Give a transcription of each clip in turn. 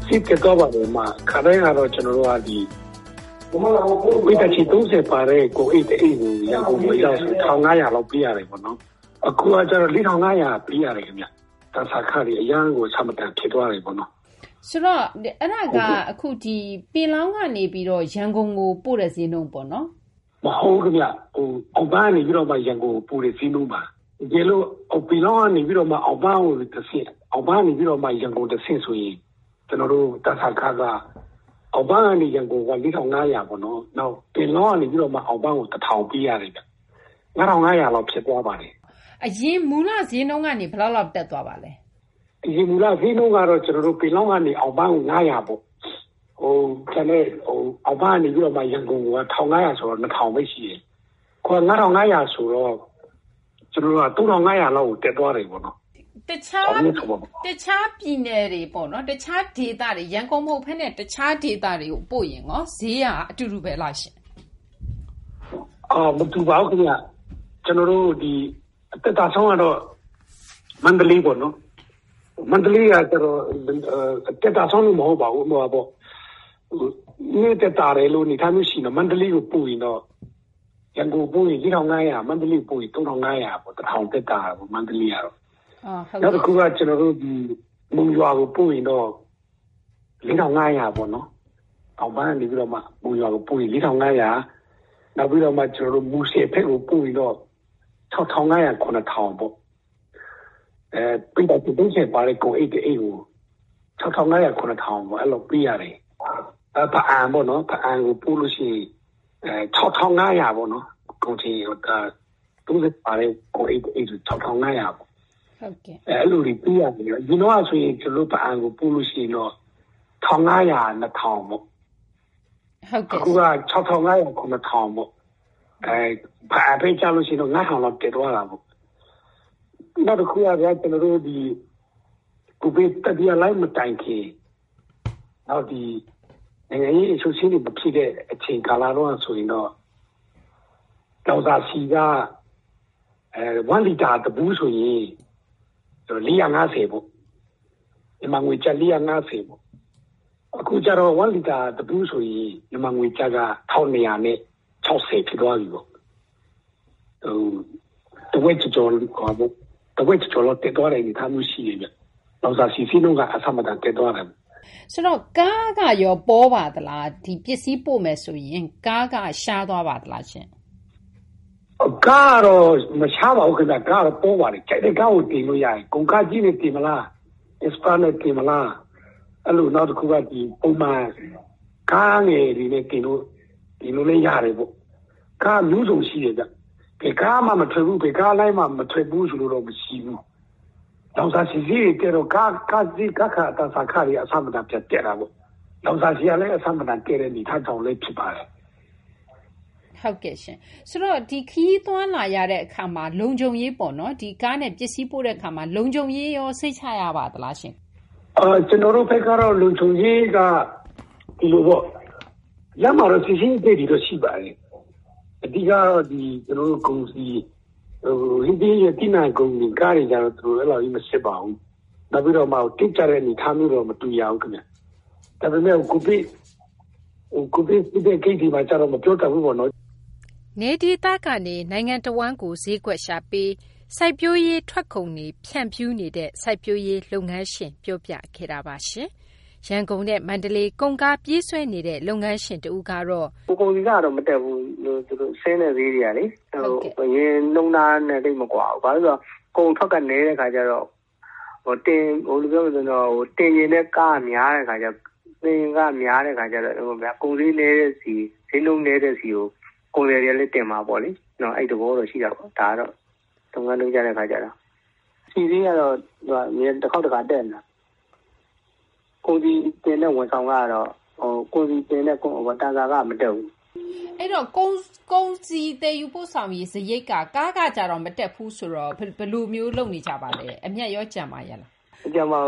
စစ်ကတော့ပါတယ်မှာခါတိုင်းကတော့ကျွန်တော်တို့ကဒီဝိတချီ30ပါတဲ့ကိုအိတ်အိတ်ကိုရန်ကုန်ကိုရောက်ဆို1500လောက်ပေးရတယ်ပေါ့နော်အခုကကျတော့4500ပေးရတယ်ခင်ဗျတဆာခါတွေအရန်ကိုဆမတန်ဖြစ်သွားတယ်ပေါ့နော်ဆိုတော့အဲ့ဒါကအခုဒီပင်လောင်းကနေပြီးတော့ရန်ကုန်ကိုပို့တဲ့ဈေးနှုန်းပေါ့နော်မဟုတ်ခင်ဗျအောင်ပန်းနေပြီးတော့မှရန်ကုန်ကိုပို့တဲ့ဈေးနှုန်းပါဒီလိုပင်လောင်းကနေပြီးတော့မှအောင်ပန်းကိုတစ်ဆင့်အောင်ပန်းနေပြီးတော့မှရန်ကုန်တစ်ဆင့်ဆိုရင်ကျွန်တော်တို့တဆာခါကအောင်ပန်းကနေရန်ကုန်က4500ပေါ့နော်နောက်ပင်လောင်းကနေပြီးတော့မှအောင်ပန်းကို1000ပေးရတယ်ဗျ9500လောက်ဖြစ်သွားပါတယ်အရင်မူလဈေးနှုန်းကနေဘယ်လောက်တက်သွားပါလဲအရင်မူလဈေးနှုန်းကတော့ကျွန်တော်တို့ပင်လောင်းကနေအောင်ပန်းကို900ပေါ့ကျန်တဲ့အောင်ပန်းနေပြီးတော့မှရန်ကုန်က1500ဆိုတော့2000ပဲရှိတယ်ခေါ်9500ဆိုတော့ကျွန်တော်တို့က3500လောက်ကိုတက်သွားတယ်ပေါ့နော်တခြားပြည်နယ်တွေပေါ့နော်တခြားဒေသတွေရန်ကုန်မဟုတ်ဘဲနဲ့တခြားဒေသတွေကိုပို့ရင်ရောဈေးကအတူတူပဲလားရှင်မတူပါဘူးခင်ဗျကျွန်တော်တို့ဒီအတက်တာဆုံးကတော့မန္တလေးပေါ့နော်မန္တလေးကကျတော့တက်တာဆုံးလို့မဟုတ်ပါဘူးဟိုပေါ့နေတက်တာတယ်လို့နေထားမျိုးရှိတော့မန္တလေးကိုပို့ရင်တော့ရန်ကုန်ပို့ရင်4500မန္တလေးပို့ရင်3500ပေါ့1000တက်တာပေါ့မန္တလေးကတော့နောက်တစ်ခုကကျွန်တော်တို့ဒီမုံရွာကိုပို့ရင်တော့4500ပေါ့နော်အောင်ပန်းနေပြီးတော့မှမုံရွာကိုပို့ရင်4500နောက်ပြီးတော့မှကျွန်တော်တို့မူဆယ်ဖက်ကိုပို့ရင်တော့6500 9000ပေါ့ပိတ်တဲ့တုံးချက်ပါလေကိုအိတ်အိတ်ကို6500 9000ပေါ့အဲ့လိုပေးရတယ်ဖအံပေါ့နော်ဖအံကိုပို့လို့ရှိရင်6500ပေါ့နော်ကုန်ချင်တုံးချက်ပါလေကိုအိတ်အိတ်6500ပေါ့ဟုတ်ကဲ့အဲ့လိုလေးပေးရတယ်ဒီတော့ဆိုရင်ကျွန်တော်ဖအံကိုပို့လို့ရှိရင်တော့1500 2000ပေါ့ဟုတ်ကဲ့အခုက6500 9000ပေါ့ဖအံပေးချလို့ရှိရင်တော့9000လောက်တက်သွားတာပေါ့နောက်တစ်ခုကကျွန်တော်တို့ဒီကိုဗစ်တတိယလိုင်းမတိုင်ခင်နောက်ဒီနိုင်ငံရေးအဆိုရှင်းတွေမဖြစ်တဲ့အချိန်ကာလတော့ဆိုရင်တော့တောင်စာစီက1လီတာတဘူးဆိုရင်450ပေါ့မြန်မာငွေကျပ်450ပေါ့အခုကျတော့1လီတာတဘူးဆိုရင်မြန်မာငွေကျပ်က1200နဲ့60ဖြစ်သွားပြီပေါ့တဝက်ကျော်ခေါ်ပေါ့တဝက်ကျော်လောက်တက်သွားတယ်ဒီသားမျိုးရှိတယ်ဗျ။လောင်စာစီစီလုံးကအဆမတန်တက်သွားတယ်။ဆိုတော့ကားကရောပေါ်ပါသလားဒီပစ္စည်းပို့မယ်ဆိုရင်ကားကရှားသွားပါသလားရှင်။ကားတော့မရှားပါဘူးခင်ဗျာကားတော့ပေါ်ပါတယ်။ကြိုက်တဲ့ကားကိုတင်လို့ရတယ်။ကုန်ကားကြီးနဲ့တင်မလား။ Express နဲ့တင်မလား။အဲ့လိုနောက်တစ်ခုကဒီပုံမှန်ကားငယ်တွေနဲ့တင်လို့လည်းရတယ်ပေါ့။ကားမျိုးစုံရှိတယ်ဗျ။ဘယ်ကားမှမထွက်ဘူးဘယ်ကားလိုက်မှမထွက်ဘူးဆိုလို့တော့မရှိဘူးလောင်စာစီစီတွေတော့ကားစီကားခါတဆာခါရီအဆမတန်ပြတ်တက်တာပေါ့လောင်စာစီကလည်းအဆမတန်ကဲတဲ့နေထားကြောင့်လည်းဖြစ်ပါတယ်ဟုတ်ကဲ့ရှင်ဆိုတော့ဒီခီးသွားလာရတဲ့အခါမှာလုံခြုံရေးပေါ့နော်ဒီကားနဲ့ပစ္စည်းပို့တဲ့အခါမှာလုံခြုံရေးရောစိတ်ချရပါသလားရှင်ကျွန်တော်တို့ဘက်ကတော့လုံခြုံရေးကဒီလိုပေါ့ရမှာတော့စီစီတွေတော့ရှိပါတယ်အဓိကတော့ဒီကျွန်တော်တို့ကုန်စည်ဟိဒီရတိနာကုန်ကြီးကားတွေကြတော့သူတို့အဲ့လိုကြီးမစစ်ပါဘူးနောက်ပြီးတော့မှတိကျတဲ့အနေထားမျိုးတော့မတူရဘူးခင်ဗျဒါပေမဲ့ကိုဗစ်ဒီကိစ္စမှာကျတော့မပြောတတ်ဘူးပေါ့နော်နေဒီတာကနေနိုင်ငံတော်ဝန်ကိုဈေးကွက်ရှာပေးစိုက်ပျိုးရေးထွက်ကုန်တွေဖြန့်ဖြူးနေတဲ့စိုက်ပျိုးရေးလုပ်ငန်းရှင်ပြောပြခဲ့တာပါရှင်ရန်ကုန်နဲ့မန္တလေးကုန်ကားပြေးဆွဲနေတဲ့လုပ်ငန်းရှင်တူကတော့ကုန်စည်ကတော့မတက်ဘူးသူတို့ဆင်းတဲ့ဈေးတွေကလေဟိုရင်နှုံသားနဲ့တိတ်မကွာဘူးဘာလို့ဆိုတော့ကုန်ထွက်ကနေနေတဲ့ခါကျတော့တင်လိုပြောလို့ဆိုတော့တင်ရင်တဲ့ကားများတဲ့ခါကျတင်ကများတဲ့ခါကျတော့ကုန်စည်နေတဲ့စီဈေးနှုန်းနေတဲ့စီကိုကုန်တယ်တွေလည်းတင်မှာပေါ့လေနော်အဲ့တဘောတော့ရှိတာပေါ့ဒါကတော့လုပ်ငန်းလုပ်ကြတဲ့ခါကျတော့စီစည်းကတော့သူကတစ်ခေါက်တစ်ခါတက်နေတာကုန်စည်တင်တဲ့ဝန်ဆောင်ကတော့ကုန်စည်တင်တဲ့တန်စာကမတက်ဘူးအဲ့တော့ကုန်စည်တည်ယူပို့ဆောင်ရေးစရိတ်ကကားကကြတော့မတက်ဘူးဆိုတော့ဘယ်လိုမျိုးလုပ်နေကြပါလဲအမြတ်ရောကြံပါရဲ့လားကြံပါ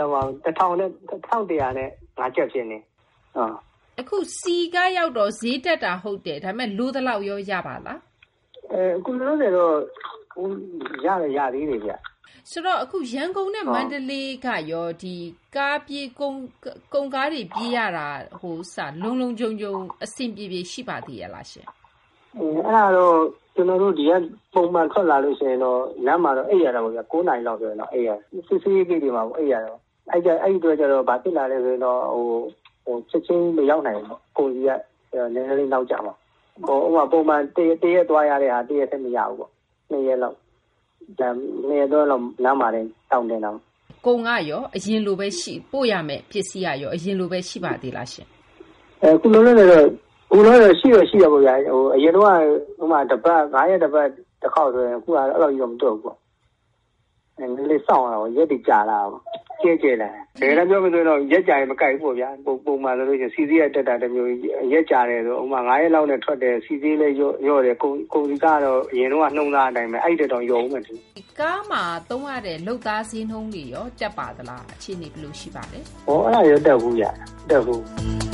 1000နဲ့1100နဲ့5ချက်ဖြစ်နေအခုစီကရောက်တော့ဈေးတက်တာဟုတ်တယ်ဒါပေမဲ့လိုသလောက်ရောရပါလားအခုလို့ဆိုတော့ရသေးတယ်ဗျဆိုတော့အခုရန်ကုန်နဲ့မန္တလေးကရောဒီကားပြေးကုန်ကားတွေပြေးရတာဟိုစလုံလုံကြုံကြုံအဆင်ပြေပြေရှိပါသေးရလားရှင်အဲ့ဒါတော့ကျွန်တော်တို့ဒီကပုံမှန်ထွက်လာလို့ရှိရင်တော့လမ်းမှာတော့အိပ်ရတာပေါ့ဗျာ9နာရီလောက်ဆိုရင်တော့အိပ်ရစစ်စစ်ရေးတွေမှာပေါ့အိပ်ရတော့အဲ့အတွက်ကျတော့ဗာဖြစ်လာလဲဆိုရင်တော့ဟိုချက်ချင်းမရောက်နိုင်ဘူးကိုကြီးကနည်းနည်းလေးနောက်ကြမှာဟိုဥပမာပုံမှန်တရက်သွားရတဲ့ဟာတရက်ဆက်မရဘူးပေါ့2ရက်လောက်2ရက်တော့လမ်းမှာတောင်းတင်တော့ကုန်ကရောအရင်လိုပဲရှိပို့ရမယ်ပစ္စည်းကရောအရင်လိုပဲရှိပါသေးလားရှင်ခုလုံးလည်းတော့ခုလုံးတော့ရှိရပေါ့ဗျာဟိုအရင်တော့ဥပမာတစ်ပတ်9ရက်တစ်ပတ်တစ်ခေါက်ဆိုရင်အခုကအဲ့လိုကြီးတော့မတော့ဘူးပေါ့နည်းလေးစောင့်ရအောင်ရက်တကြာလာပေါ့ကျဲလာတယ်ဒါကပြောမလို့တော့ရက်ကြာရင်မကြိုက်ဘူးပေါ့ဗျာပုံမှန်ဆိုလို့ရှိရင်စီစီရတက်တာတမျိုးရက်ကြာတယ်ဆိုဥပမာ9ရက်လောက်နဲ့ထွက်တယ်စီစီလေးရော့တယ်ကုန်စီကတော့အရင်တော့နှုံသားအတိုင်းပဲအဲ့တက်တော့ရောဦးမယ်သူကားမှာသုံးရတဲ့လုတ်သားစင်းနှုံးတွေရောတက်ပါသလားအခြေအနေဘယ်လိုရှိပါလဲဟောအဲ့ဒါရောတက်ဘူးရတက်ဘူး